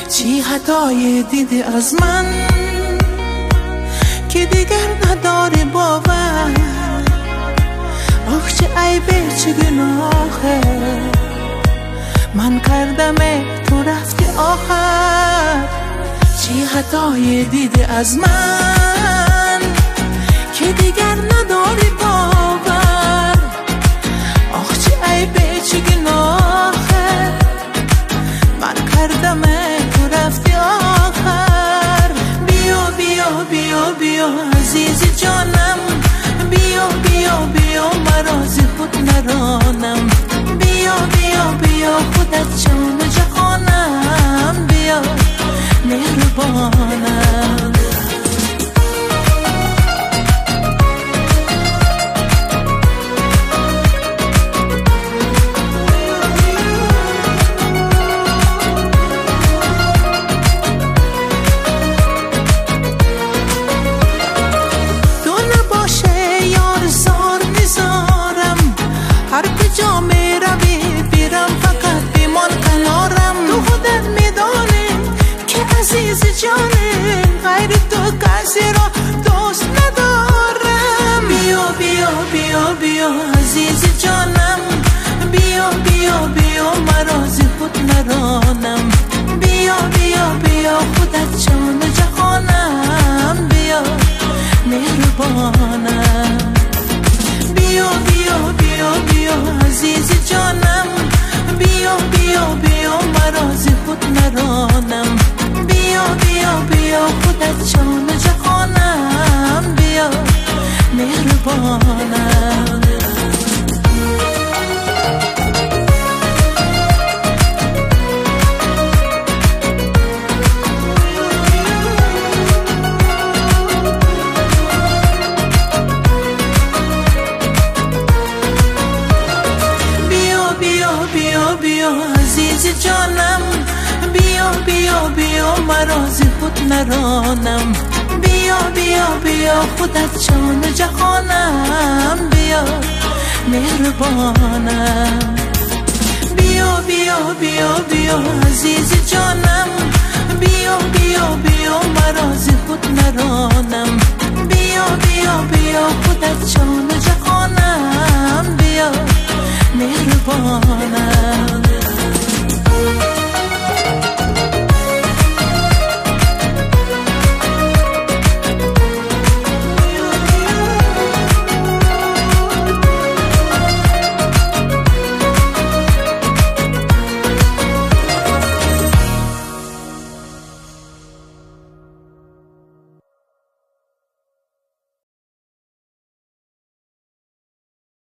چی خطای دیدی از من که دیگر نداری باور؟ آخ چه عیبه چه گناهه من کردم تو رفتی آخر. چی خطای دیدی از من که دیگر نداری باور؟ آخ چه عیبه چه گناهه من کردم تو رفتی آخر. بیا بیا بیا بیا عزیزی جانم، بیا بیا بیا مرازی خود نرانم. بیا بیا بیا خودت جان جهانم، بیا مهربانم. غیر تو کسی را دوست ندارم. بیا بیا بیا بیا عزیز جانم، بیا بیا بیا مرازی خود نرانم. بیا بیا بیا خودت جان جهانم، بیا مهربانم. بیا بیا بیا بیا عزیز جانم، بیا بیا بیا مرازی خود نرانم. بیا بیا بیا خودت جان جهانم، بیا مهربانم. بیا بیا بیا بیا عزیز جانم، بیا بیا بیا مرازی خود نرانم. بیا بیا بیا خودت جان جهانم، بیا مهربانم. بیا بیا بیا بیا عزیز جانم، بیا بیا بیا مرازی خود نرانم. بیا بیا بیا خودت جان جهانم، بیا مهربانم.